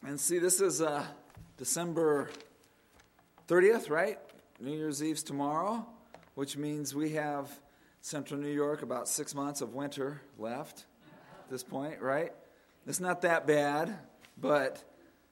And see, this is December 30th, right? New Year's Eve's tomorrow, which means we have Central New York about 6 months of winter left at this point, right? It's not that bad, but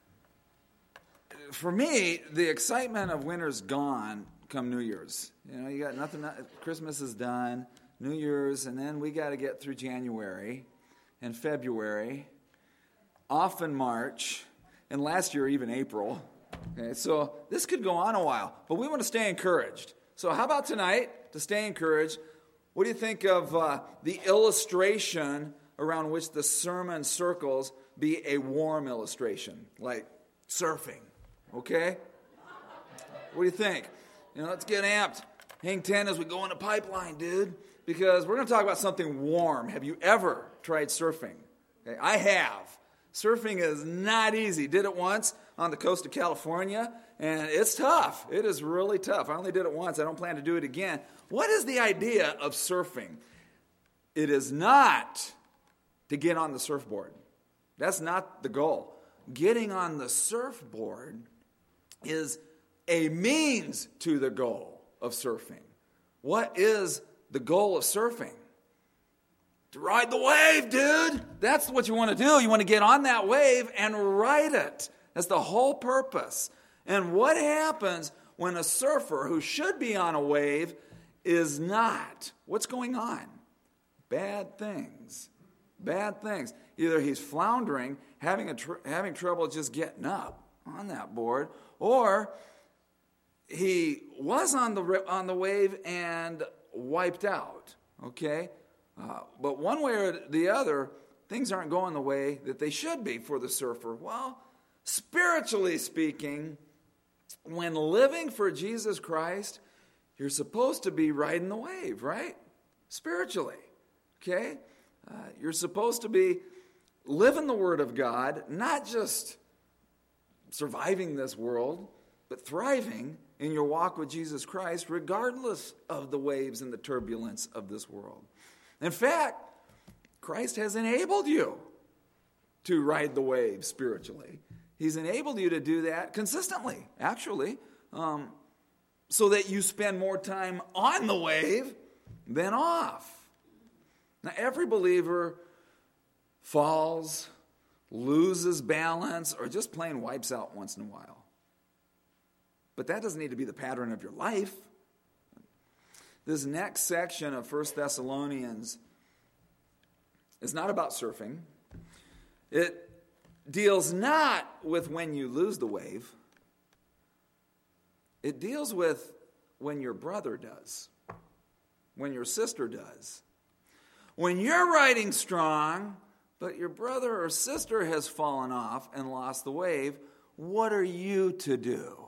for me, the excitement of winter's gone come New Year's. You know, you got nothing, Christmas is done, New Year's, and then we got to get through January and February, often March, and last year even April. Okay, so this could go on a while, but we want to stay encouraged. So how about tonight, to stay encouraged, what do you think of the illustration around which the sermon circles be a warm illustration, like surfing, okay? What do you think? You know, let's get amped. Hang 10 as we go on a pipeline, dude, because we're going to talk about something warm. Have you ever tried surfing? Okay, I have. Surfing is not easy. Did it once on the coast of California, and it's tough. It is really tough. I only did it once. I don't plan to do it again. What is the idea of surfing? It is not to get on the surfboard. That's not the goal. Getting on the surfboard is a means to the goal of surfing. What is the goal of surfing? To ride the wave, dude. That's what you want to do. You want to get on that wave and ride it. That's the whole purpose. And what happens when a surfer who should be on a wave is not? What's going on? Bad things. Bad things. Either he's floundering, having trouble just getting up on that board, or he was on the wave and wiped out. Okay? But one way or the other, things aren't going the way that they should be for the surfer. Well, spiritually speaking, when living for Jesus Christ, you're supposed to be riding the wave, right? Spiritually, okay? You're supposed to be living the Word of God, not just surviving this world, but thriving in your walk with Jesus Christ, regardless of the waves and the turbulence of this world. In fact, Christ has enabled you to ride the wave spiritually. He's enabled you to do that consistently, actually, so that you spend more time on the wave than off. Now, every believer falls, loses balance, or just plain wipes out once in a while. But that doesn't need to be the pattern of your life. This next section of 1 Thessalonians is not about surfing. It deals not with when you lose the wave. It deals with when your brother does, when your sister does. When you're riding strong, but your brother or sister has fallen off and lost the wave, what are you to do?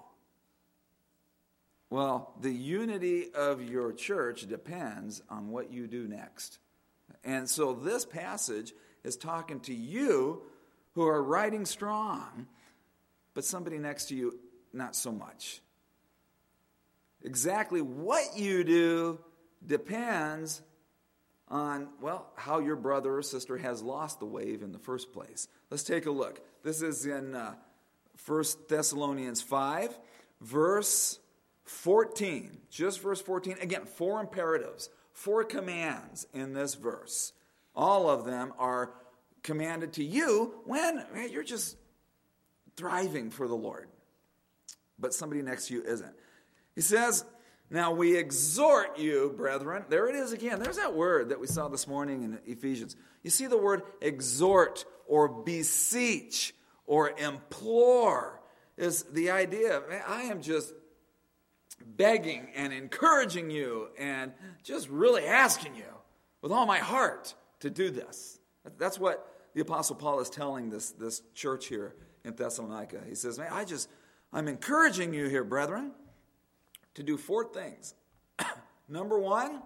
Well, the unity of your church depends on what you do next. And so this passage is talking to you who are riding strong, but somebody next to you, not so much. Exactly what you do depends on, well, how your brother or sister has lost the wave in the first place. Let's take a look. This is in 1 Thessalonians 5, verse 14, just verse 14. Again, 4 imperatives, 4 commands in this verse. All of them are commanded to you when you're just thriving for the Lord, but somebody next to you isn't. He says, now we exhort you, brethren. There it is again. There's that word that we saw this morning in Ephesians. You see the word exhort or beseech or implore is the idea of, I am just begging and encouraging you and just really asking you with all my heart to do this. That's what the Apostle Paul is telling this church here in Thessalonica. He says, I'm encouraging you here, brethren, to do 4 things. Number 1,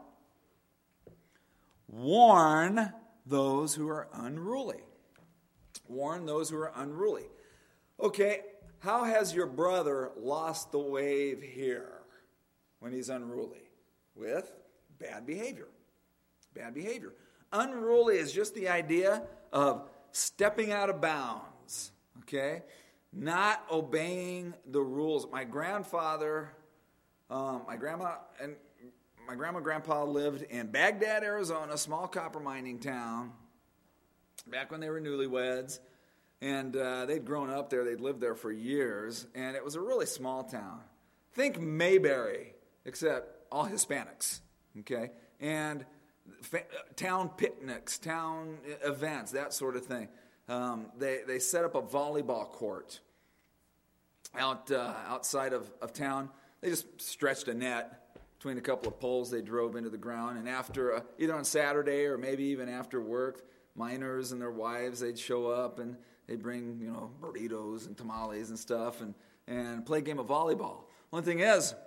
warn those who are unruly. Warn those who are unruly. Okay, how has your brother lost the wave here when he's unruly? With bad behavior. Bad behavior. Unruly is just the idea of stepping out of bounds. Okay? Not obeying the rules. My grandfather, my grandma and grandpa lived in Baghdad, Arizona, a small copper mining town, back when they were newlyweds. And they'd grown up there. They'd lived there for years. And it was a really small town. Think Mayberry, except all Hispanics. Okay? And town picnics, town events, that sort of thing. They set up a volleyball court outside of town. They just stretched a net between a couple of poles they drove into the ground. And after, either on Saturday or maybe even after work, miners and their wives, they'd show up and they'd bring, burritos and tamales and stuff and play a game of volleyball. One thing is,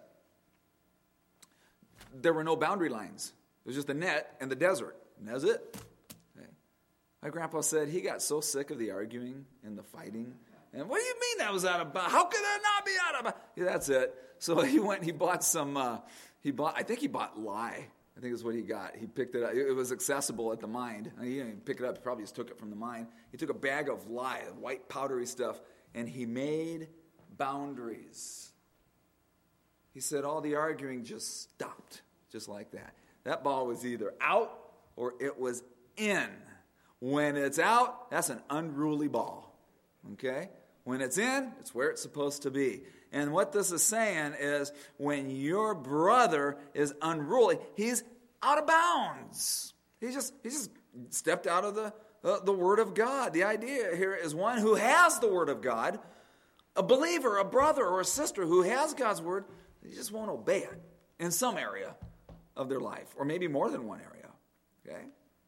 there were no boundary lines. It was just a net and the desert. And that's it. Okay. My grandpa said he got so sick of the arguing and the fighting. And what do you mean that was out of bounds? How could that not be out of bounds? Yeah, that's it. So he went and he bought some, I think he bought lye. I think is what he got. He picked it up. It was accessible at the mine. He didn't even pick it up. He probably just took it from the mine. He took a bag of lye, white powdery stuff, and he made boundaries. He said all the arguing just stopped, just like that. That ball was either out or it was in. When it's out, that's an unruly ball. Okay? When it's in, it's where it's supposed to be. And what this is saying is when your brother is unruly, he's out of bounds. He just stepped out of the Word of God. The idea here is one who has the Word of God, a believer, a brother or a sister who has God's Word, they just won't obey it in some area of their life, or maybe more than one area. Okay?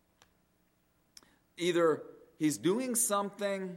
Either he's doing something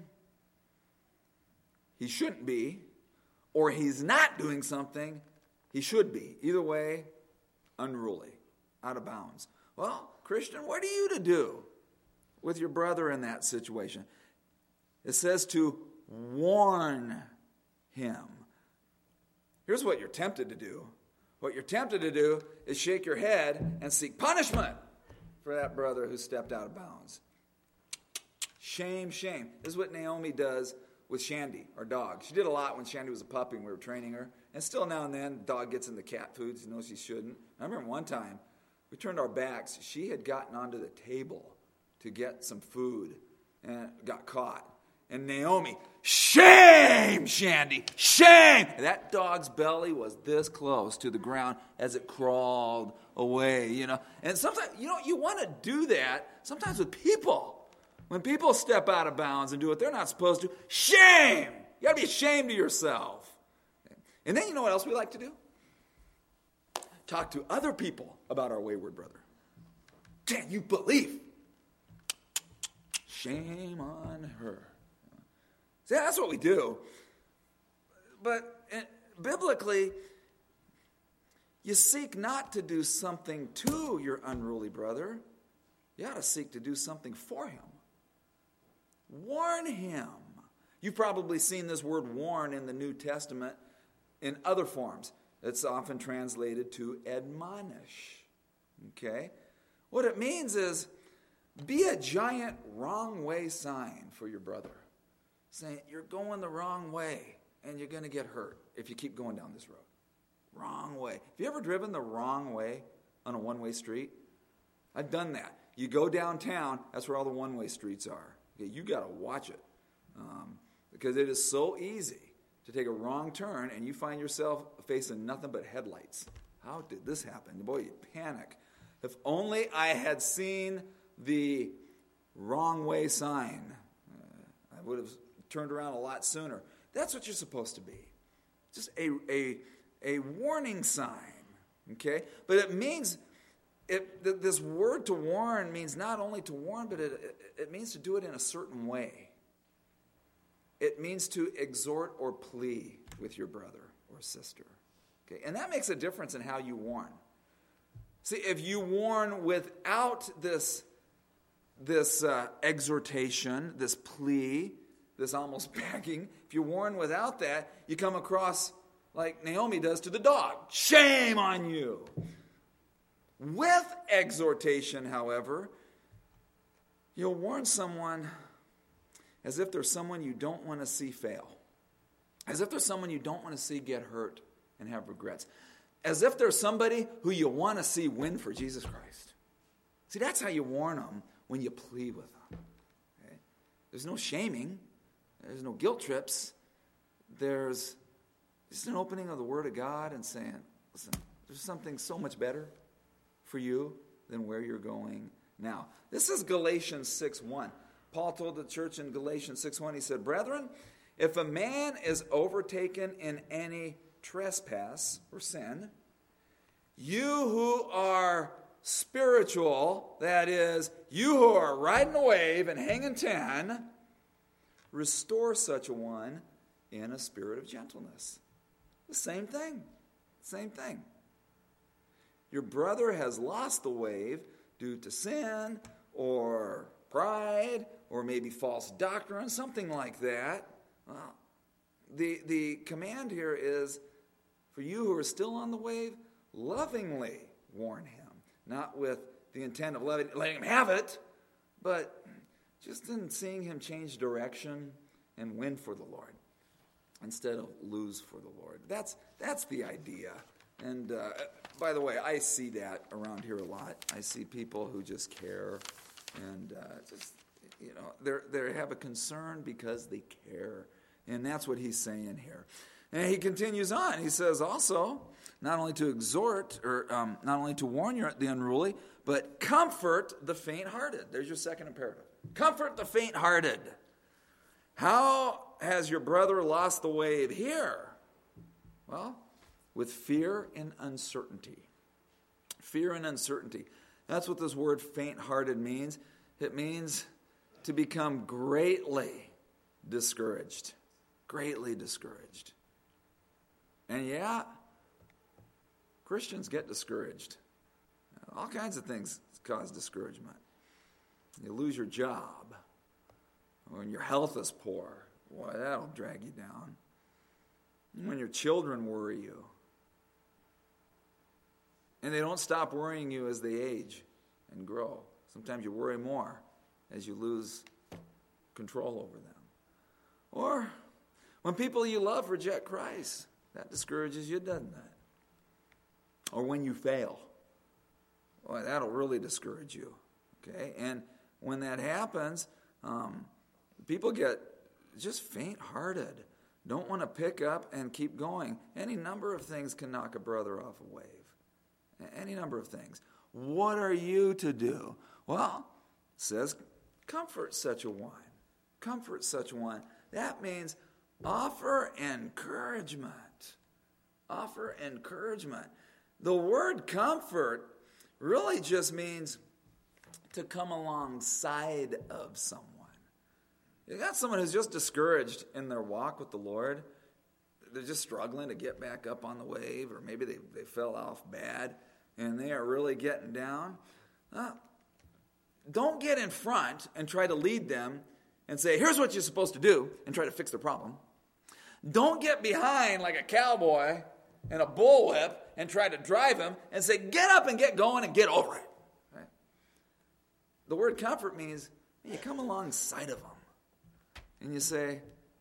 he shouldn't be, or he's not doing something he should be. Either way, unruly, out of bounds. Well, Christian, what are you to do with your brother in that situation? It says to warn him. Here's what you're tempted to do. What you're tempted to do is shake your head and seek punishment for that brother who stepped out of bounds. Shame, shame. This is what Naomi does with Shandy, our dog. She did a lot when Shandy was a puppy and we were training her. And still now and then, the dog gets into cat food. She knows she shouldn't. I remember one time, we turned our backs. She had gotten onto the table to get some food and got caught. And Naomi, shame, Shandy, shame! And that dog's belly was this close to the ground as it crawled away, And sometimes, you want to do that sometimes with people. When people step out of bounds and do what they're not supposed to, shame! You got to be ashamed of yourself. And then you know what else we like to do? Talk to other people about our wayward brother. Can you believe? Shame on her. See, that's what we do. But biblically, you seek not to do something to your unruly brother. You ought to seek to do something for him. Warn him. You've probably seen this word warn in the New Testament in other forms. It's often translated to admonish. Okay? What it means is be a giant wrong way sign for your brother. Saying you're going the wrong way and you're going to get hurt if you keep going down this road. Wrong way. Have you ever driven the wrong way on a one-way street? I've done that. You go downtown, that's where all the one-way streets are. Okay, you got to watch it because it is so easy to take a wrong turn and you find yourself facing nothing but headlights. How did this happen? Boy, you panic. If only I had seen the wrong way sign, I would have turned around a lot sooner. That's what you're supposed to be. Just a warning sign. Okay? But it means, this word to warn means not only to warn, but it means to do it in a certain way. It means to exhort or plea with your brother or sister. Okay? And that makes a difference in how you warn. See, if you warn without this exhortation, this plea, this almost begging, if you warn without that, you come across like Naomi does to the dog. Shame on you! With exhortation, however, you'll warn someone as if there's someone you don't want to see fail. As if there's someone you don't want to see get hurt and have regrets. As if there's somebody who you want to see win for Jesus Christ. See, that's how you warn them when you plead with them. Okay? There's no shaming. There's no guilt trips. There's just an opening of the Word of God and saying, listen, there's something so much better for you than where you're going now. This is Galatians 6:1. Paul told the church in Galatians 6:1, he said, brethren, if a man is overtaken in any trespass or sin, you who are spiritual, that is, you who are riding a wave and hanging 10, restore such a one in a spirit of gentleness. The same thing. Same thing. Your brother has lost the wave due to sin or pride or maybe false doctrine, something like that. Well, the command here is for you who are still on the wave, lovingly warn him. Not with the intent of letting him have it, but just in seeing him change direction and win for the Lord instead of lose for the Lord. That's the idea. And by the way, I see that around here a lot. I see people who just care and they have a concern because they care. And that's what he's saying here. And he continues on. He says also, not only to exhort, or not only to warn the unruly, but comfort the faint-hearted. There's your second imperative. Comfort the faint-hearted. How has your brother lost the wave here? Well, with fear and uncertainty. Fear and uncertainty. That's what this word faint-hearted means. It means to become greatly discouraged. Greatly discouraged. And yeah, Christians get discouraged. All kinds of things cause discouragement. You lose your job. When your health is poor, boy, that'll drag you down. When your children worry you. And they don't stop worrying you as they age and grow. Sometimes you worry more as you lose control over them. Or when people you love reject Christ, that discourages you, doesn't it? Or when you fail. Boy, that'll really discourage you. Okay? And when that happens, people get just faint-hearted. Don't want to pick up and keep going. Any number of things can knock a brother off a wave. Any number of things. What are you to do? Well, it says, comfort such a one. Comfort such a one. That means offer encouragement. Offer encouragement. The word comfort really just means to come alongside of someone. You got someone who's just discouraged in their walk with the Lord. They're just struggling to get back up on the wave, or maybe they fell off bad and they are really getting down. Don't get in front and try to lead them and say, here's what you're supposed to do, and try to fix their problem. Don't get behind like a cowboy and a bullwhip and try to drive him and say, get up and get going and get over it. Right? The word comfort means you come alongside of them and you say,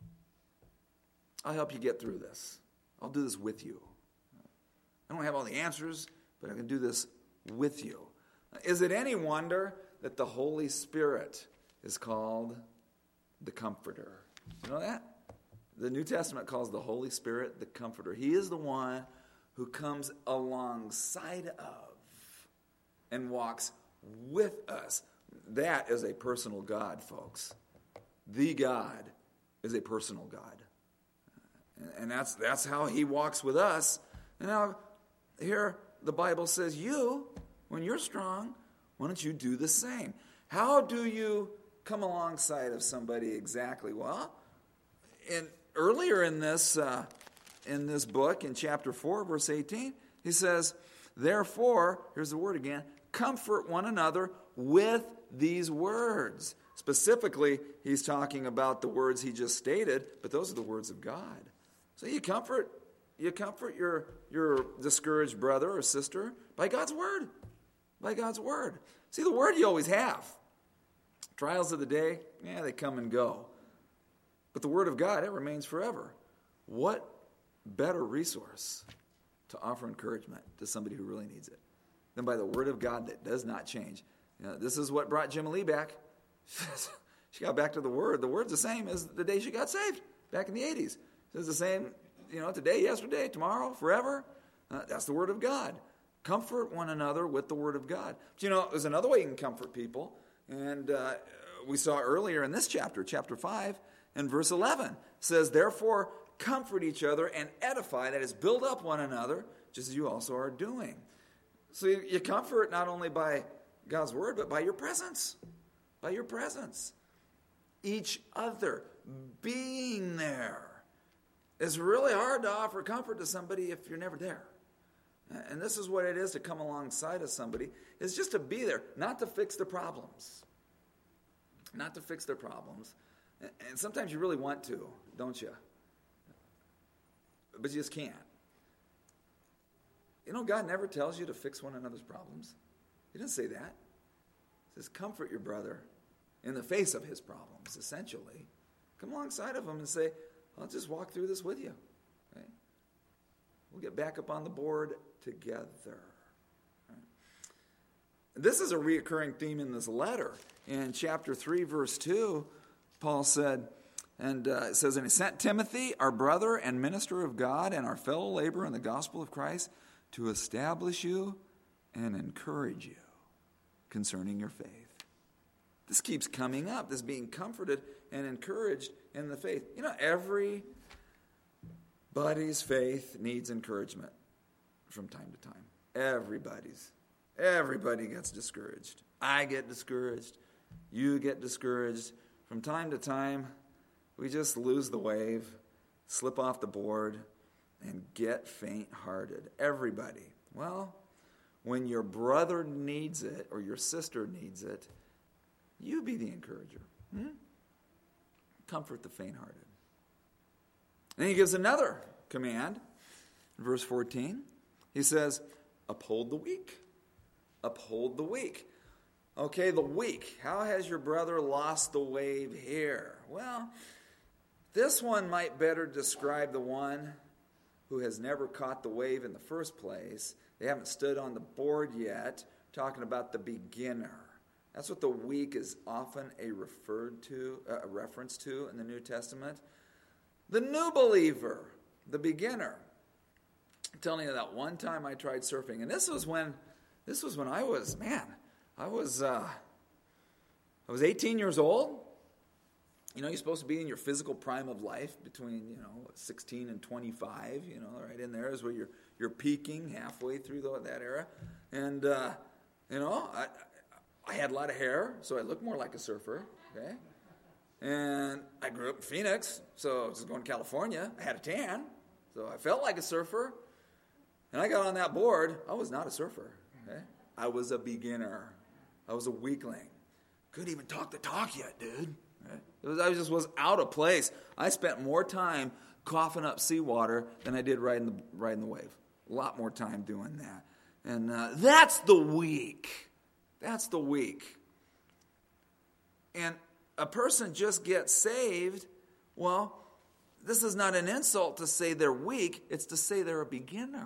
I'll help you get through this. I'll do this with you. I don't have all the answers, but I can do this with you. Is it any wonder that the Holy Spirit is called the Comforter? You know that? The New Testament calls the Holy Spirit the Comforter. He is the one who comes alongside of and walks with us. That is a personal God, folks. The God is a personal God. And that's how he walks with us. And now, here the Bible says, you, when you're strong, why don't you do the same? How do you come alongside of somebody exactly? Well, earlier in this book, in chapter 4, verse 18, he says, therefore, here's the word again, comfort one another with these words. Specifically, he's talking about the words he just stated, but those are the words of God. So you comfort your discouraged brother or sister by God's word. By God's word. See, the word you always have. Trials of the day, they come and go. But the Word of God, it remains forever. What better resource to offer encouragement to somebody who really needs it than by the Word of God that does not change? This is what brought Jim Lee back. She got back to the Word. The Word's the same as the day she got saved back in the 80s. It's the same, today, yesterday, tomorrow, forever. That's the Word of God. Comfort one another with the Word of God. But there's another way you can comfort people. And we saw earlier in this chapter 5, and verse 11 says, therefore, comfort each other and edify, that is, build up one another, just as you also are doing. So you comfort not only by God's Word, but by your presence. By your presence. Each other. Being there. It's really hard to offer comfort to somebody if you're never there. And this is what it is to come alongside of somebody, is just to be there, not to fix their problems. Not to fix their problems. And sometimes you really want to, don't you? But you just can't. God never tells you to fix one another's problems. He doesn't say that. He says, comfort your brother in the face of his problems, essentially. Come alongside of him and say, I'll just walk through this with you. Okay? We'll get back up on the board together. Right? This is a reoccurring theme in this letter. In chapter 3, verse 2, Paul said, and it says, and he sent Timothy, our brother and minister of God, and our fellow laborer in the gospel of Christ, to establish you and encourage you concerning your faith. This keeps coming up, this being comforted and encouraged in the faith. Everybody's faith needs encouragement from time to time. Everybody gets discouraged. I get discouraged. You get discouraged. From time to time, we just lose the wave, slip off the board, and get faint-hearted. Everybody. Well, when your brother needs it or your sister needs it, you be the encourager. Comfort the faint-hearted. And he gives another command. In verse 14, he says, uphold the weak. Uphold the weak. Okay, the weak. How has your brother lost the wave here? Well, this one might better describe the one who has never caught the wave in the first place. They haven't stood on the board yet, talking about the beginner. That's what the weak is often a reference to in the New Testament. The new believer, the beginner. I'm telling you that one time I tried surfing, and this was when I was 18 years old. You're supposed to be in your physical prime of life between 16 and 25. Right in there is where you're peaking halfway through that era, and I had a lot of hair, so I looked more like a surfer, okay? And I grew up in Phoenix, so I was going to California. I had a tan, so I felt like a surfer. And I got on that board. I was not a surfer, okay? I was a beginner. I was a weakling. Couldn't even talk the talk yet, dude. Right? I just was out of place. I spent more time coughing up seawater than I did riding the wave. A lot more time doing that. And that's the weak. That's the weak. And a person just gets saved. Well, this is not an insult to say they're weak. It's to say they're a beginner.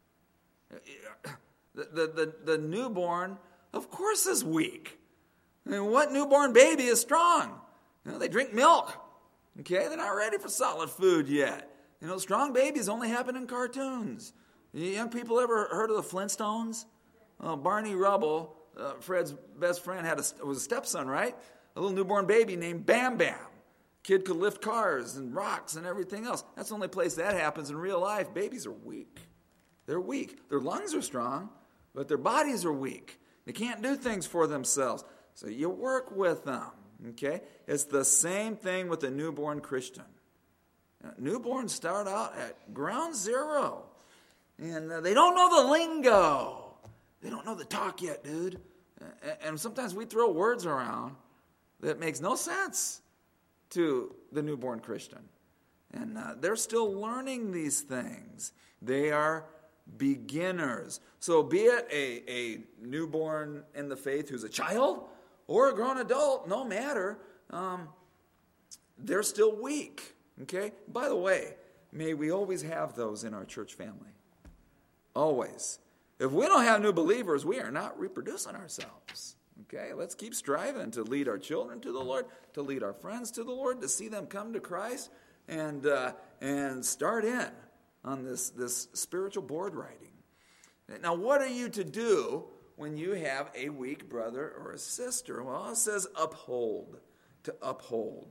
The newborn, of course, is weak. I mean, what newborn baby is strong? They drink milk. Okay, they're not ready for solid food yet. Strong babies only happen in cartoons. Young people ever heard of the Flintstones? Barney Rubble, Fred's best friend, was a stepson, right? A little newborn baby named Bam Bam. Kid could lift cars and rocks and everything else. That's the only place that happens in real life. Babies are weak. They're weak. Their lungs are strong, but their bodies are weak. They can't do things for themselves. So you work with them, okay? It's the same thing with a newborn Christian. Newborns start out at ground zero, and they don't know the lingo. They don't know the talk yet, dude. And sometimes we throw words around that makes no sense to the newborn Christian. And they're still learning these things. They are beginners. So be it a newborn in the faith who's a child or a grown adult, no matter. they're still weak. Okay? By the way, may we always have those in our church family. Always. If we don't have new believers, we are not reproducing ourselves. Okay? Let's keep striving to lead our children to the Lord, to lead our friends to the Lord, to see them come to Christ, and start in on this spiritual board writing. Now, what are you to do when you have a weak brother or a sister? Well, it says uphold, to uphold.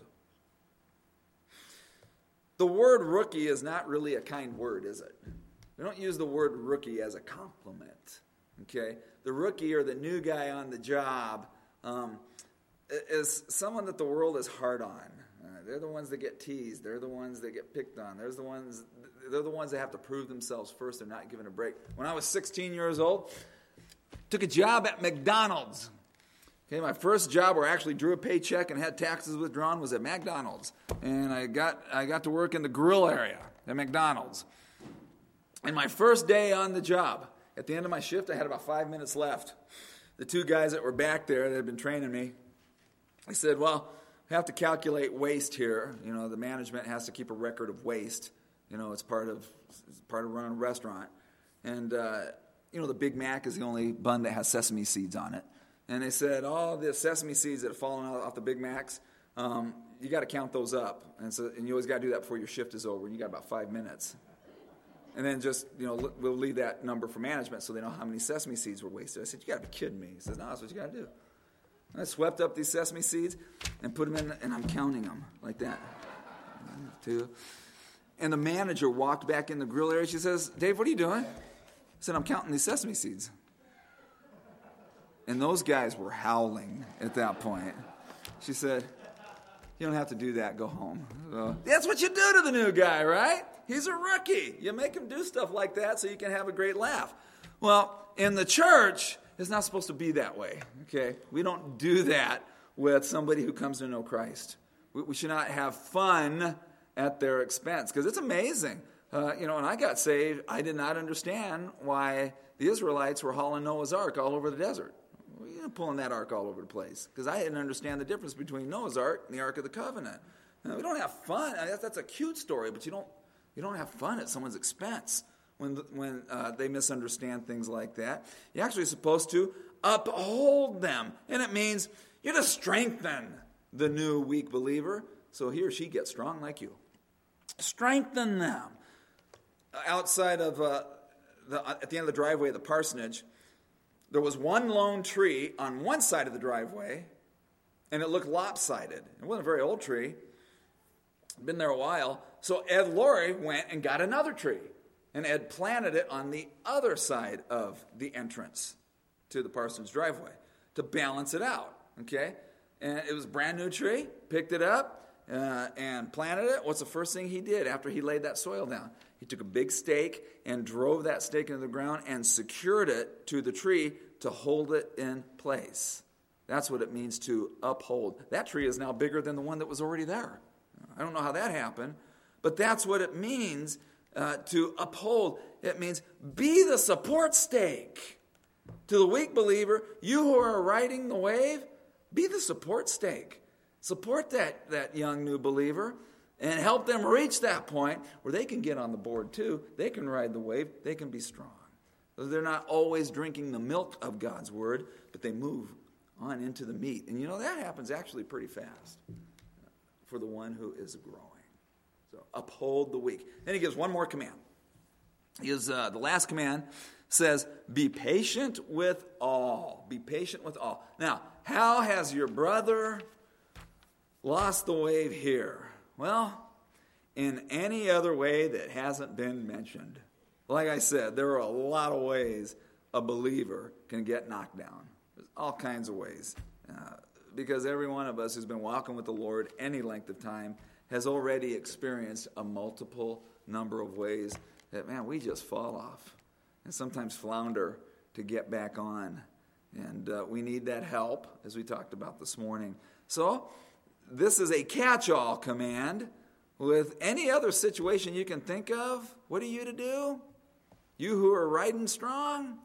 The word rookie is not really a kind word, is it? We don't use the word rookie as a compliment. Okay? The rookie, or the new guy on the job, is someone that the world is hard on. They're the ones that get teased. They're the ones that get picked on. They're the ones that have to prove themselves first. They're not given a break. When I was 16 years old, took a job at McDonald's. Okay, my first job where I actually drew a paycheck and had taxes withdrawn was at McDonald's. And I got to work in the grill area at McDonald's. And my first day on the job, at the end of my shift, I had about 5 minutes left. The two guys that were back there that had been training me, I said, well, I have to calculate waste here. You know, the management has to keep a record of waste. You know, it's part of running a restaurant. And, the Big Mac is the only bun that has sesame seeds on it. And they said, all the sesame seeds that have fallen off the Big Macs, you got to count those up. And you always got to do that before your shift is over. And you got about 5 minutes. And then just, we'll leave that number for management so they know how many sesame seeds were wasted. I said, you got to be kidding me. He says, no, that's what you got to do. And I swept up these sesame seeds and put them in, and I'm counting them like that. 1, 2. And the manager walked back in the grill area. She says, Dave, what are you doing? I said, I'm counting these sesame seeds. And those guys were howling at that point. She said, you don't have to do that. Go home. So, that's what you do to the new guy, right? He's a rookie. You make him do stuff like that so you can have a great laugh. Well, in the church, it's not supposed to be that way. Okay? We don't do that with somebody who comes to know Christ. We should not have fun at their expense, because it's amazing. When I got saved, I did not understand why the Israelites were hauling Noah's Ark all over the desert. Pulling that ark all over the place, because I didn't understand the difference between Noah's Ark and the Ark of the Covenant. We don't have fun. That's a cute story, but you don't have fun at someone's expense when they misunderstand things like that. You're actually supposed to uphold them, and it means you're to strengthen the new weak believer so he or she gets strong like you. Strengthen them. Outside of at the end of the driveway of the parsonage, there was one lone tree on one side of the driveway, and it looked lopsided. It wasn't a very old tree. Been there a while. So Ed Laurie went and got another tree, and Ed planted it on the other side of the entrance to the parsonage driveway to balance it out. Okay? And it was a brand new tree. Picked it up and planted it. What's the first thing he did after he laid that soil down? He took a big stake and drove that stake into the ground and secured it to the tree to hold it in place. That's what it means to uphold. That tree is now bigger than the one that was already there. I don't know how that happened, but that's what it means to uphold. It means be the support stake. To the weak believer, you who are riding the wave, be the support stake. Support that young new believer and help them reach that point where they can get on the board too. They can ride the wave. They can be strong. They're not always drinking the milk of God's word, but they move on into the meat. And that happens actually pretty fast for the one who is growing. So uphold the weak. Then he gives one more command. The last command says, be patient with all. Be patient with all. Now, how has your brother lost the wave here? Well, in any other way that hasn't been mentioned. Like I said, there are a lot of ways a believer can get knocked down. There's all kinds of ways. Because every one of us who's been walking with the Lord any length of time has already experienced a multiple number of ways that, we just fall off and sometimes flounder to get back on. And we need that help, as we talked about this morning. So, this is a catch-all command. With any other situation you can think of, what are you to do? You who are riding strong,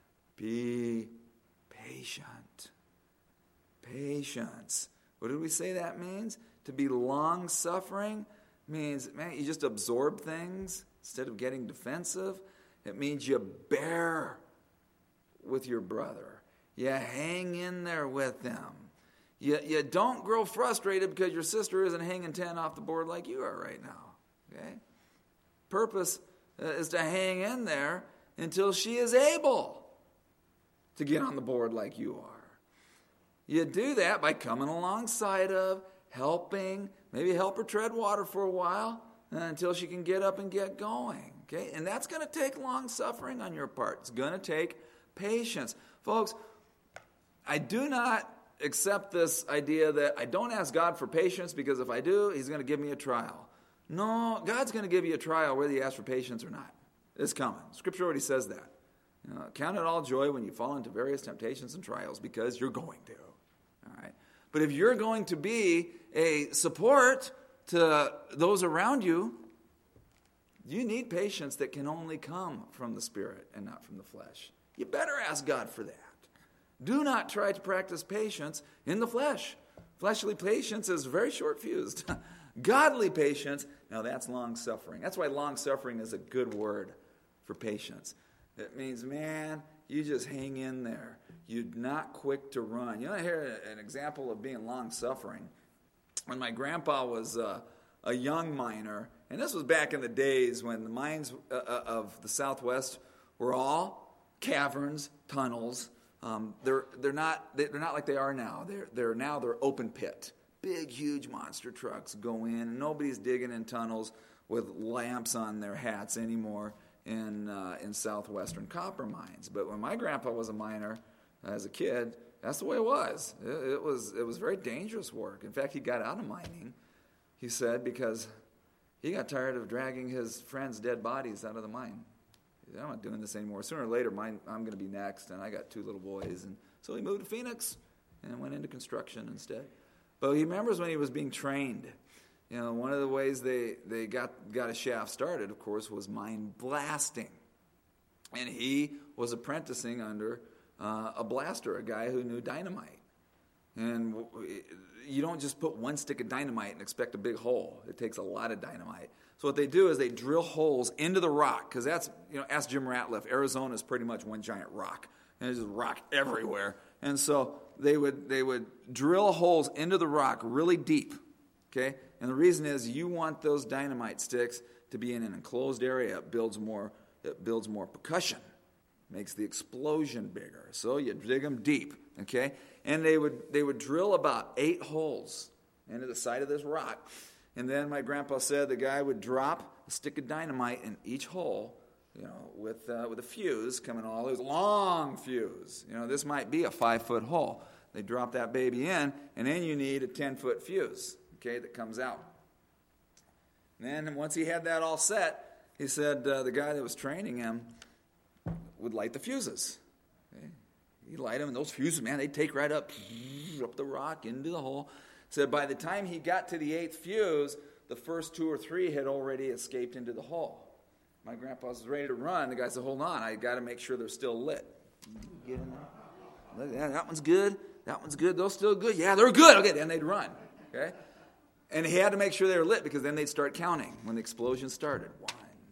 be patient. Patience. What did we say that means? To be long-suffering means, man, you just absorb things instead of getting defensive. It means you bear with your brother. You hang in there with them. You don't grow frustrated because your sister isn't hanging 10 off the board like you are right now. Okay? Purpose is to hang in there until she is able to get on the board like you are. You do that by coming alongside of, helping, maybe help her tread water for a while until she can get up and get going. Okay? And that's going to take long suffering on your part. It's going to take patience. Folks, I do not accept this idea that I don't ask God for patience because if I do, he's going to give me a trial. No, God's going to give you a trial whether you ask for patience or not. It's coming. Scripture already says that. Count it all joy when you fall into various temptations and trials because you're going to. All right. But if you're going to be a support to those around you, you need patience that can only come from the Spirit and not from the flesh. You better ask God for that. Do not try to practice patience in the flesh. Fleshly patience is very short-fused. Godly patience, now that's long-suffering. That's why long-suffering is a good word for patience. It means, man, you just hang in there. You're not quick to run. You want to hear an example of being long-suffering? When my grandpa was a young miner, and this was back in the days when the mines of the Southwest were all caverns, tunnels. They're not like they are now. They're open pit. Big, huge monster trucks go in. Nobody's digging in tunnels with lamps on their hats anymore in southwestern copper mines. But when my grandpa was a miner as a kid, that's the way it was. It was very dangerous work. In fact, he got out of mining, he said, because he got tired of dragging his friends' dead bodies out of the mine. He said, I'm not doing this anymore. Sooner or later, I'm going to be next, and I got 2 little boys. And so he moved to Phoenix and went into construction instead. But he remembers when he was being trained. You know, one of the ways they got a shaft started, of course, was mine blasting. And he was apprenticing under a blaster, a guy who knew dynamite. And you don't just put 1 stick of dynamite and expect a big hole. It takes a lot of dynamite. So what they do is they drill holes into the rock, because that's, ask Jim Ratliff, Arizona is pretty much one giant rock. And there's just rock everywhere. And so they would drill holes into the rock really deep, okay? And the reason is you want those dynamite sticks to be in an enclosed area. It builds more percussion, makes the explosion bigger. So you dig them deep, okay? And they would drill about 8 holes into the side of this rock. And then my grandpa said the guy would drop a stick of dynamite in each hole, with a fuse coming all. It was a long fuse. This might be a 5-foot hole. They drop that baby in, and then you need a 10-foot fuse, okay, that comes out. And then once he had that all set, he said the guy that was training him would light the fuses. Okay? He'd light them, and those fuses, man, they'd take right up the rock into the hole. Said by the time he got to the 8th fuse, the first 2 or 3 had already escaped into the hole. My grandpa was ready to run. The guy said, hold on, I got to make sure they're still lit. Get in there. Look, yeah, that one's good. That one's good. Those still good? Yeah, they're good. Okay, then they'd run. Okay? And he had to make sure they were lit because then they'd start counting when the explosion started. 1,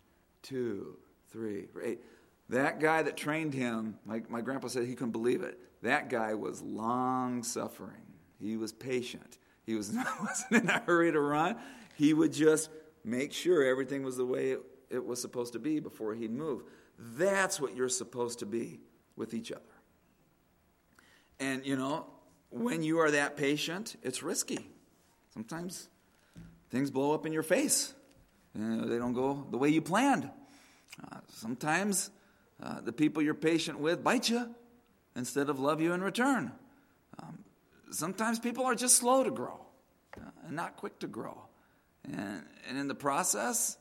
2, 3, 8. That guy that trained him, my grandpa said he couldn't believe it. That guy was long-suffering. He was patient. He wasn't in a hurry to run. He would just make sure everything was the way it was supposed to be before he'd move. That's what you're supposed to be with each other. And, when you are that patient, it's risky. Sometimes things blow up in your face. They don't go the way you planned. Sometimes the people you're patient with bite you instead of love you in return. Sometimes people are just slow to grow and not quick to grow. And in the process,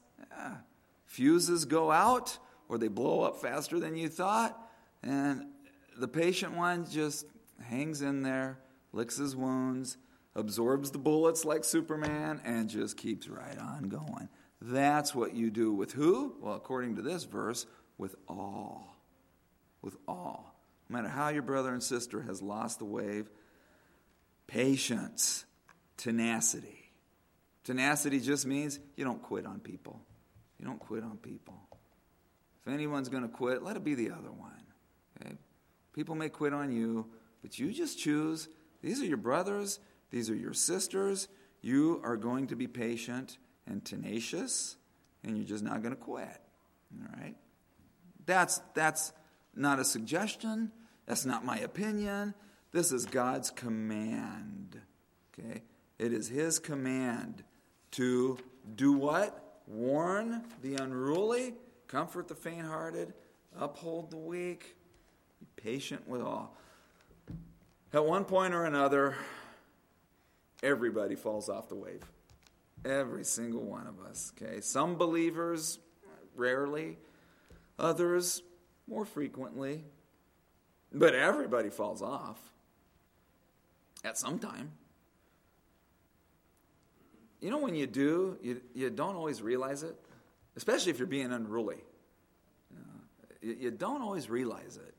fuses go out or they blow up faster than you thought. And the patient one just hangs in there, licks his wounds, absorbs the bullets like Superman, and just keeps right on going. That's what you do with who? Well, according to this verse, with all. With all. No matter how your brother and sister has lost the wave, patience, tenacity. Tenacity just means you don't quit on people. You don't quit on people. If anyone's going to quit, let it be the other one. Okay? People may quit on you, but you just choose. These are your brothers. These are your sisters. You are going to be patient and tenacious, and you're just not going to quit. All right? That's not a suggestion. That's not my opinion. This is God's command. Okay? It is His command to do what? Warn the unruly, comfort the faint-hearted, uphold the weak, be patient with all. At one point or another, everybody falls off the wave. Every single one of us. Okay? Some believers, rarely. Others, more frequently. But everybody falls off at some time. You know, when you do, you don't always realize it, especially if you're being unruly. You don't always realize it.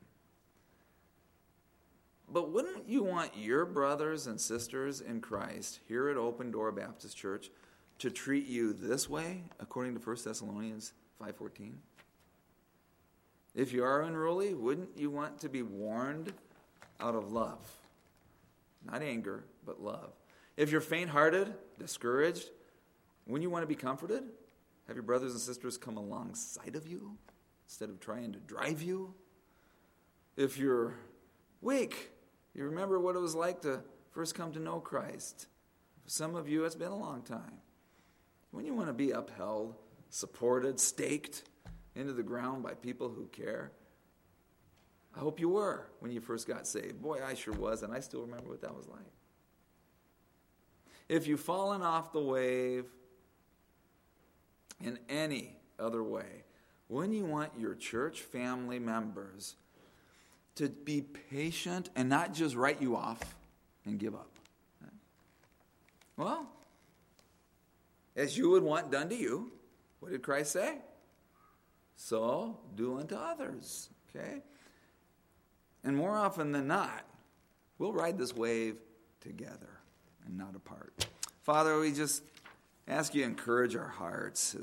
But wouldn't you want your brothers and sisters in Christ here at Open Door Baptist Church to treat you this way, according to 1 Thessalonians 5:14? If you are unruly, wouldn't you want to be warned out of love? Not anger, but love. If you're faint-hearted, discouraged, wouldn't you want to be comforted? Have your brothers and sisters come alongside of you instead of trying to drive you? If you're weak, you remember what it was like to first come to know Christ. For some of you, it's been a long time. Wouldn't you want to be upheld, supported, staked into the ground by people who care? I hope you were when you first got saved. Boy, I sure was, and I still remember what that was like. If you've fallen off the wave in any other way, wouldn't you want your church family members to be patient and not just write you off and give up? Well, as you would want done to you, what did Christ say? So do unto others. Okay? And more often than not, we'll ride this wave together and not apart. Father, we just ask you to encourage our hearts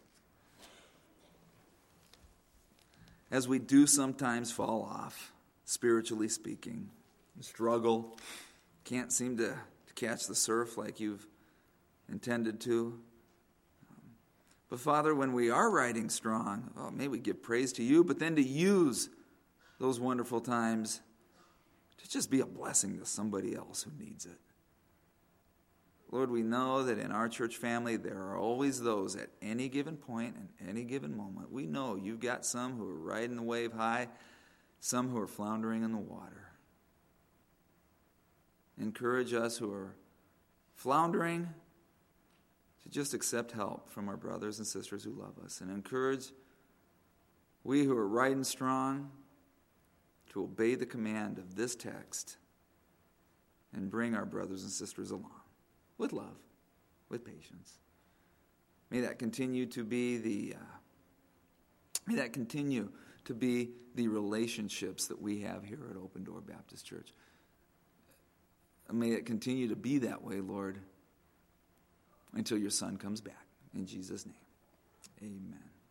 as we do sometimes fall off, spiritually speaking, struggle, can't seem to catch the surf like you've intended to. But Father, when we are riding strong, may we give praise to you, but then to use those wonderful times to just be a blessing to somebody else who needs it. Lord, we know that in our church family there are always those at any given point and any given moment. We know you've got some who are riding the wave high, some who are floundering in the water. Encourage us who are floundering to just accept help from our brothers and sisters who love us. And encourage we who are riding strong to obey the command of this text and bring our brothers and sisters along with love, with patience. May that continue to be the relationships that we have here at Open Door Baptist Church. May it continue to be that way, Lord, until your Son comes back. In Jesus' name, amen.